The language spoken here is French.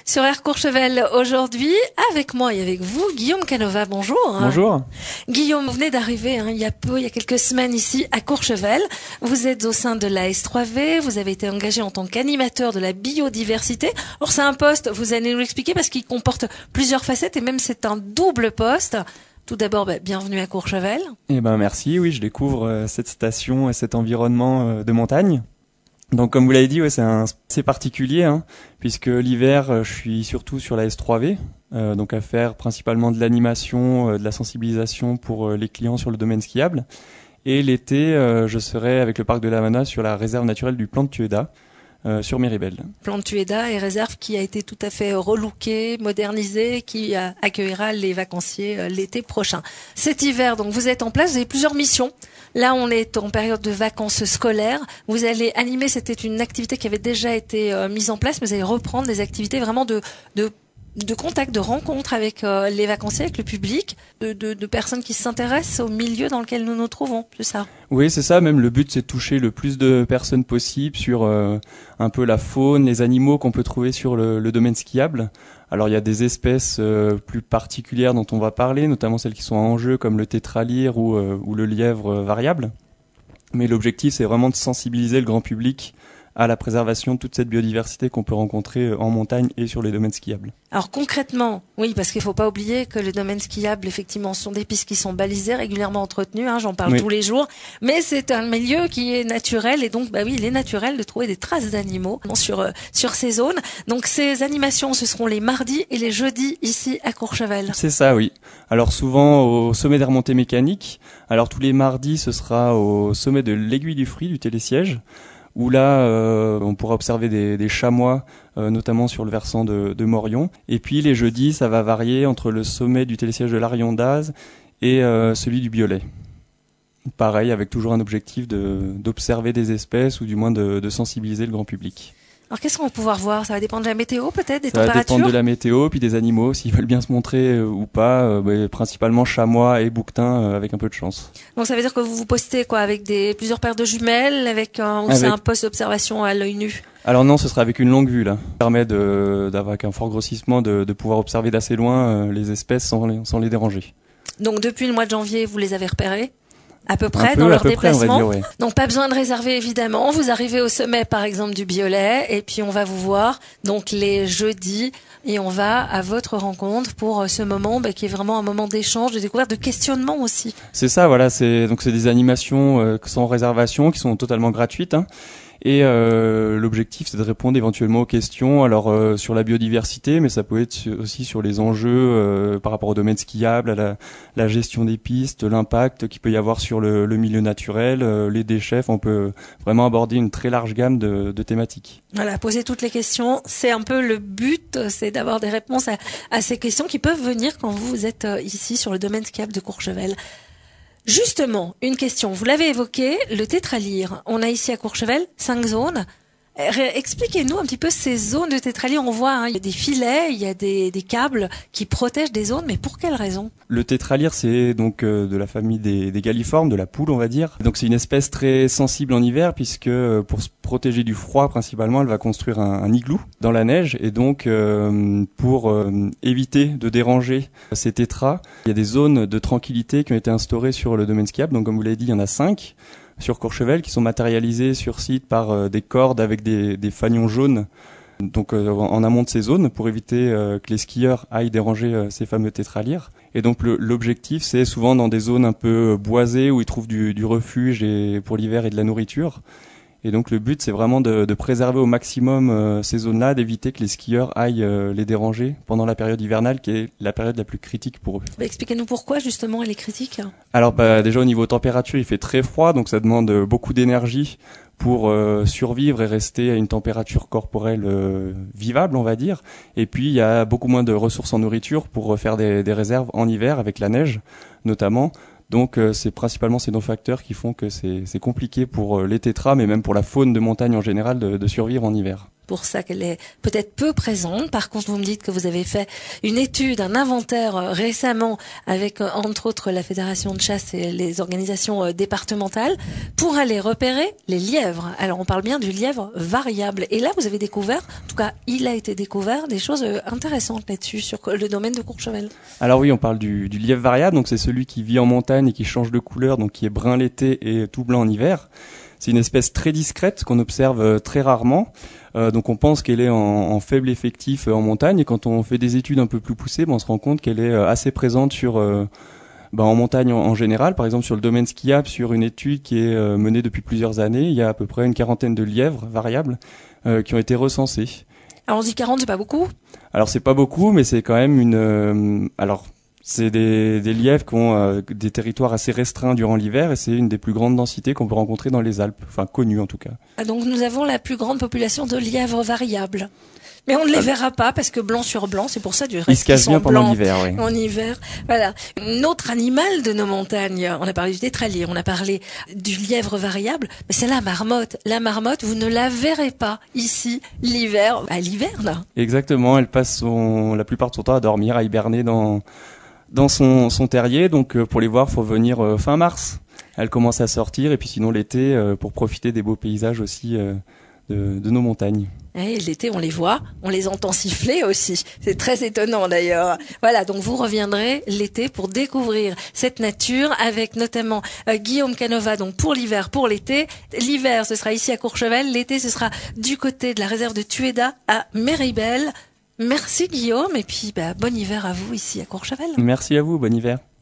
sur Air Courchevel aujourd'hui, avec moi et avec vous, Guillaume Canova. Bonjour. Bonjour. Guillaume, vous venez d'arriver il y a quelques semaines ici à Courchevel. Vous êtes au sein de la S3V, vous avez été engagé en tant qu'animateur de la biodiversité. Alors c'est un poste, vous allez nous l'expliquer parce qu'il comporte plusieurs facettes et même c'est un double poste. Tout d'abord, bienvenue à Courchevel. Merci, oui, je découvre cette station et cet environnement de montagne. Donc comme vous l'avez dit, c'est assez particulier, puisque l'hiver, je suis surtout sur la S3V, donc à faire principalement de l'animation, de la sensibilisation pour les clients sur le domaine skiable. Et l'été, je serai avec le parc de la Mana sur la réserve naturelle du Plan de Tueda, sur Méribel. Plan de Tueda est réserve qui a été tout à fait relookée, modernisée, qui accueillera les vacanciers l'été prochain. Cet hiver, donc vous êtes en place, vous avez plusieurs missions. Là, on est en période de vacances scolaires. Vous allez animer, c'était une activité qui avait déjà été mise en place, mais vous allez reprendre des activités vraiment de contact, de rencontre avec les vacanciers, avec le public, de personnes qui s'intéressent au milieu dans lequel nous nous trouvons, c'est ça? Oui, c'est ça. Même le but, c'est de toucher le plus de personnes possible sur un peu la faune, les animaux qu'on peut trouver sur le domaine skiable. Alors, il y a des espèces plus particulières dont on va parler, notamment celles qui sont en jeu, comme le tétralyre ou le lièvre variable. Mais l'objectif, c'est vraiment de sensibiliser le grand public à la préservation de toute cette biodiversité qu'on peut rencontrer en montagne et sur les domaines skiables. Alors concrètement, oui, parce qu'il faut pas oublier que les domaines skiables, effectivement, sont des pistes qui sont balisées, régulièrement entretenues, j'en parle tous les jours, mais c'est un milieu qui est naturel et donc, il est naturel de trouver des traces d'animaux sur ces zones. Donc ces animations, ce seront les mardis et les jeudis ici à Courchevel. C'est ça, oui. Alors souvent au sommet des remontées mécaniques. Alors tous les mardis, ce sera au sommet de l'Aiguille du Fruit, du télésiège, où là, on pourra observer des chamois, notamment sur le versant de Morion. Et puis les jeudis, ça va varier entre le sommet du télésiège de l'Arion d'Az et celui du Biolay. Pareil, avec toujours un objectif d'observer des espèces ou du moins de sensibiliser le grand public. Alors qu'est-ce qu'on va pouvoir voir? Ça va dépendre de la météo peut-être, des températures? Ça va dépendre de la météo, puis des animaux, s'ils veulent bien se montrer ou pas, principalement chamois et bouquetins avec un peu de chance. Donc ça veut dire que vous vous postez avec plusieurs paires de jumelles, c'est un poste d'observation à l'œil nu? Alors non, ce sera avec une longue vue là. Ça permet avec un fort grossissement de pouvoir observer d'assez loin les espèces sans les déranger. Donc depuis le mois de janvier, vous les avez repérées? À peu près dans leur déplacement. On va dire, ouais. Donc pas besoin de réserver évidemment. Vous arrivez au sommet par exemple du Biolay et puis on va vous voir donc les jeudis et on va à votre rencontre pour ce moment qui est vraiment un moment d'échange, de découverte, de questionnement aussi. C'est ça, voilà. C'est des animations sans réservation qui sont totalement gratuites. Et l'objectif, c'est de répondre éventuellement aux questions, alors sur la biodiversité, mais ça peut être aussi sur les enjeux par rapport au domaine skiable, à la gestion des pistes, l'impact qu'il peut y avoir sur le milieu naturel, les déchets. On peut vraiment aborder une très large gamme de thématiques. Voilà, poser toutes les questions, c'est un peu le but, c'est d'avoir des réponses à ces questions qui peuvent venir quand vous êtes ici sur le domaine skiable de Courchevel. Justement, une question, vous l'avez évoqué, le tétralyre. On a ici à Courchevel 5 zones. Expliquez-nous un petit peu ces zones de tétralyre. On voit, il y a des filets, il y a des câbles qui protègent des zones, mais pour quelles raisons? Le tétralyre, c'est donc de la famille des galliformes, de la poule, on va dire. Donc c'est une espèce très sensible en hiver, puisque pour se protéger du froid, principalement, elle va construire un igloo dans la neige. Et donc, pour éviter de déranger ces tétras, il y a des zones de tranquillité qui ont été instaurées sur le domaine skiable. Donc comme vous l'avez dit, il y en a 5. Sur Courchevel, qui sont matérialisés sur site par des cordes avec des fanions jaunes, donc en amont de ces zones, pour éviter que les skieurs aillent déranger ces fameux tétralyres. Et donc l'objectif, c'est souvent dans des zones un peu boisées où ils trouvent du refuge pour l'hiver et de la nourriture. Et donc le but, c'est vraiment de préserver au maximum ces zones-là, d'éviter que les skieurs aillent les déranger pendant la période hivernale, qui est la période la plus critique pour eux. Expliquez-nous pourquoi justement elle est critique. Alors déjà au niveau température, il fait très froid, donc ça demande beaucoup d'énergie pour survivre et rester à une température corporelle vivable, on va dire. Et puis il y a beaucoup moins de ressources en nourriture pour faire des réserves en hiver avec la neige notamment. Donc c'est principalement ces deux facteurs qui font que c'est compliqué pour les tétras, mais même pour la faune de montagne en général de survivre en hiver. pour ça qu'elle est peut-être peu présente. Par contre, vous me dites que vous avez fait une étude, un inventaire récemment avec, entre autres, la Fédération de chasse et les organisations départementales pour aller repérer les lièvres. Alors, on parle bien du lièvre variable. Et là, vous avez découvert, en tout cas, il a été découvert des choses intéressantes là-dessus, sur le domaine de Courchevel. Alors oui, on parle du lièvre variable, donc c'est celui qui vit en montagne et qui change de couleur, donc qui est brun l'été et tout blanc en hiver. C'est une espèce très discrète qu'on observe très rarement. Donc on pense qu'elle est en faible effectif en montagne, et quand on fait des études un peu plus poussées, on se rend compte qu'elle est assez présente sur en montagne en général. Par exemple, sur le domaine skiable, sur une étude qui est menée depuis plusieurs années, il y a à peu près une quarantaine de lièvres variables qui ont été recensés. Alors on dit 40, c'est pas beaucoup? Alors c'est pas beaucoup, mais c'est quand même c'est des lièvres qui ont des territoires assez restreints durant l'hiver, et c'est une des plus grandes densités qu'on peut rencontrer dans les Alpes, enfin connues en tout cas. Ah, donc nous avons la plus grande population de lièvres variables. Mais on ne les verra pas parce que blanc sur blanc, c'est pour ça du reste. Ils se cachent bien pendant l'hiver, oui. En hiver, voilà. Un autre animal de nos montagnes, on a parlé du tétralier, on a parlé du lièvre variable, mais c'est la marmotte. La marmotte, vous ne la verrez pas ici l'hiver, à l'hiverne. Exactement, elle passe la plupart de son temps à dormir, à hiberner dans son terrier. Donc pour les voir, faut venir fin mars. Elle commence à sortir, et puis sinon l'été pour profiter des beaux paysages aussi de nos montagnes. Et l'été, on les voit, on les entend siffler aussi. C'est très étonnant d'ailleurs. Voilà, donc vous reviendrez l'été pour découvrir cette nature avec notamment Guillaume Canova, donc pour l'hiver, pour l'été. L'hiver, ce sera ici à Courchevel. L'été, ce sera du côté de la réserve de Tueda à Méribel. Merci Guillaume, et puis bon hiver à vous ici à Courchevel. Merci à vous, bon hiver.